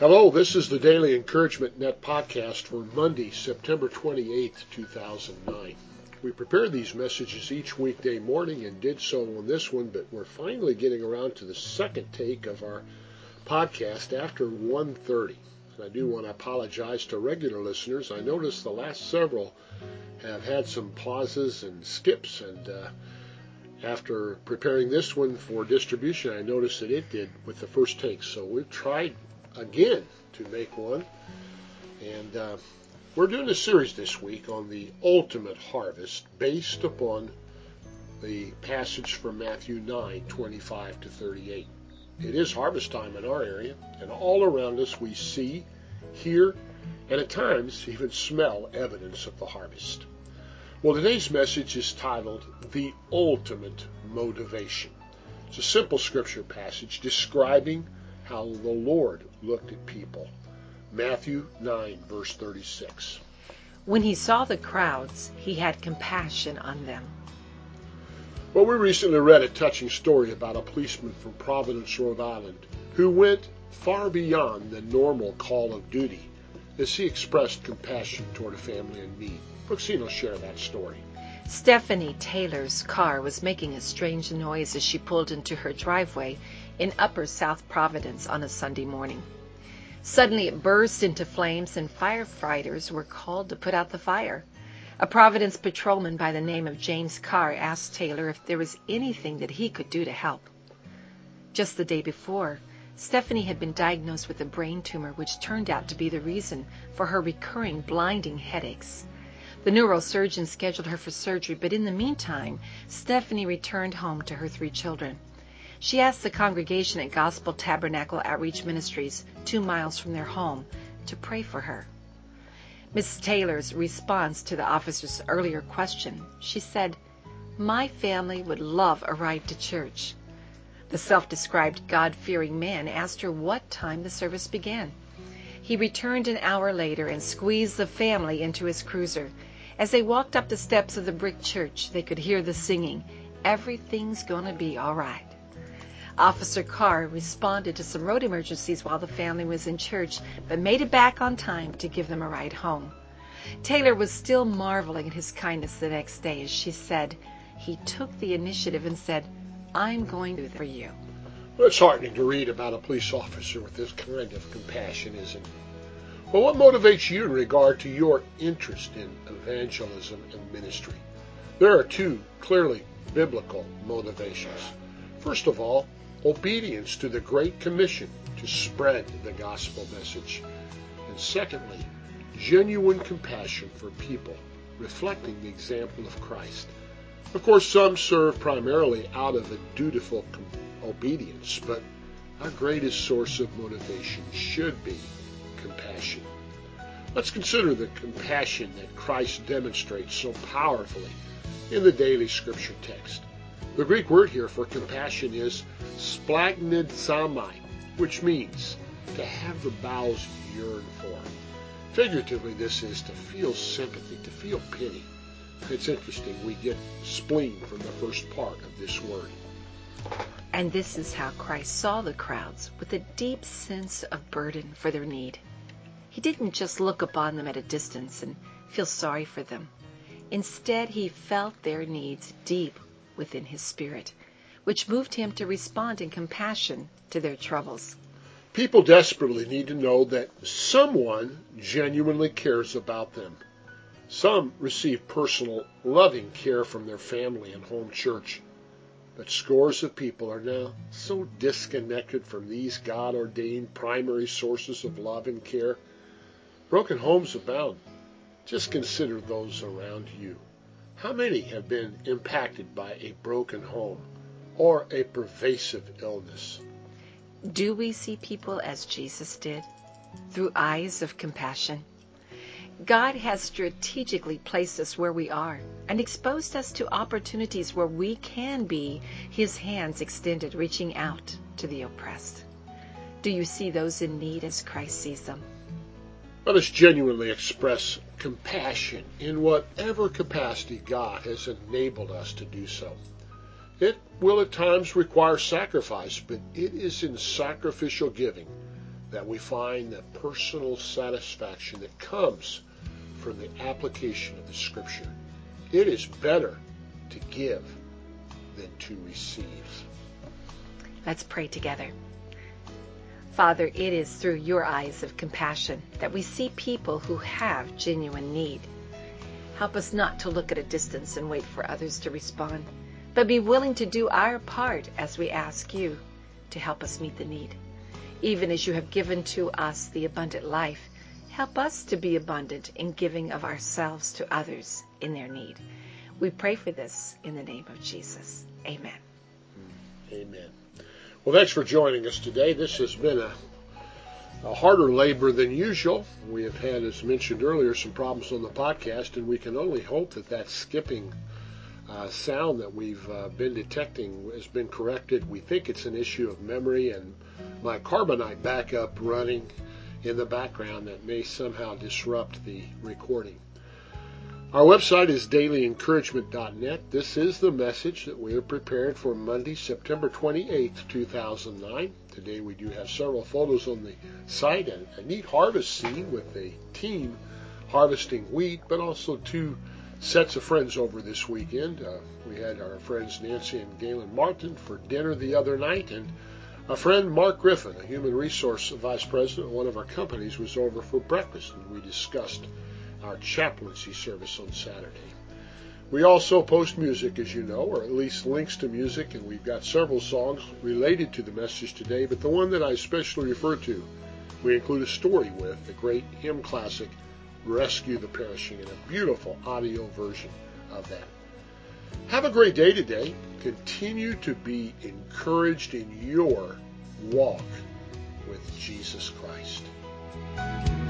Hello, this is the Daily Encouragement Net podcast for Monday, September 28th, 2009. We prepare these messages each weekday morning and did so on this one, but we're finally getting around to the second take of our podcast after 1:30. And I do want to apologize to regular listeners. I noticed the last several have had some pauses and skips, and after preparing this one for distribution, I noticed that it did with the first take. So we've tried again to make one, and we're doing a series this week on the ultimate harvest based upon the passage from Matthew 9:25 to 38. It is harvest time in our area, and all around us we see, hear, and at times even smell evidence of the harvest. Well, today's message is titled The Ultimate Motivation. It's a simple scripture passage describing how the Lord looked at people. Matthew 9, verse 36. When he saw the crowds, he had compassion on them. Well, we recently read a touching story about a policeman from Providence, Rhode Island, who went far beyond the normal call of duty as he expressed compassion toward a family in need. Brooksine will share that story. Stephanie Taylor's car was making a strange noise as she pulled into her driveway in Upper South Providence on a Sunday morning. Suddenly it burst into flames and firefighters were called to put out the fire. A Providence patrolman by the name of James Carr asked Taylor if there was anything that he could do to help. Just the day before, Stephanie had been diagnosed with a brain tumor which turned out to be the reason for her recurring blinding headaches. The neurosurgeon scheduled her for surgery, but in the meantime, Stephanie returned home to her 3 children. She asked the congregation at Gospel Tabernacle Outreach Ministries, 2 miles from their home, to pray for her. Miss Taylor's response to the officer's earlier question, she said, "My family would love a ride to church." The self-described God-fearing man asked her what time the service began. He returned an hour later and squeezed the family into his cruiser. As they walked up the steps of the brick church, they could hear the singing, "Everything's gonna be all right." Officer Carr responded to some road emergencies while the family was in church, but made it back on time to give them a ride home. Taylor was still marveling at his kindness the next day as she said, "He took the initiative and said, 'I'm going to do that for you.'" Well, it's heartening to read about a police officer with this kind of compassion, isn't it? Well, what motivates you in regard to your interest in evangelism and ministry? There are 2 clearly biblical motivations. First of all, obedience to the Great Commission to spread the gospel message. And secondly, genuine compassion for people, reflecting the example of Christ. Of course, some serve primarily out of a dutiful obedience, but our greatest source of motivation should be compassion. Let's consider the compassion that Christ demonstrates so powerfully in the daily scripture text. The Greek word here for compassion is splagnizomai, which means to have the bowels yearn for. Figuratively, this is to feel sympathy, to feel pity. It's interesting, we get spleen from the first part of this word. And this is how Christ saw the crowds, with a deep sense of burden for their need. He didn't just look upon them at a distance and feel sorry for them. Instead, he felt their needs deep within his spirit, which moved him to respond in compassion to their troubles. People desperately need to know that someone genuinely cares about them. Some receive personal, loving care from their family and home church, but scores of people are now so disconnected from these God-ordained primary sources of love and care. Broken homes abound. Just consider those around you. How many have been impacted by a broken home or a pervasive illness? Do we see people as Jesus did, through eyes of compassion? God has strategically placed us where we are and exposed us to opportunities where we can be his hands extended, reaching out to the oppressed. Do you see those in need as Christ sees them? Let us genuinely express compassion in whatever capacity God has enabled us to do so. It will at times require sacrifice, but it is in sacrificial giving that we find the personal satisfaction that comes from the application of the Scripture. It is better to give than to receive. Let's pray together. Father, it is through your eyes of compassion that we see people who have genuine need. Help us not to look at a distance and wait for others to respond, but be willing to do our part as we ask you to help us meet the need. Even as you have given to us the abundant life, help us to be abundant in giving of ourselves to others in their need. We pray for this in the name of Jesus. Amen. Amen. Well, thanks for joining us today. This has been a harder labor than usual. We have had, as mentioned earlier, some problems on the podcast, and we can only hope that skipping sound that we've been detecting has been corrected. We think it's an issue of memory and my Carbonite backup running in the background that may somehow disrupt the recording. Our website is dailyencouragement.net. This is the message that we have prepared for Monday, September 28th, 2009. Today we do have several photos on the site, and a neat harvest scene with a team harvesting wheat, but also two sets of friends over this weekend. We had our friends Nancy and Galen Martin for dinner the other night, and a friend, Mark Griffin, a human resource vice president at one of our companies, was over for breakfast, and we discussed our chaplaincy service on Saturday. We also post music, as you know, or at least links to music, and we've got several songs related to the message today, but the one that I especially refer to, we include a story with, the great hymn classic, Rescue the Perishing, and a beautiful audio version of that. Have a great day today. Continue to be encouraged in your walk with Jesus Christ.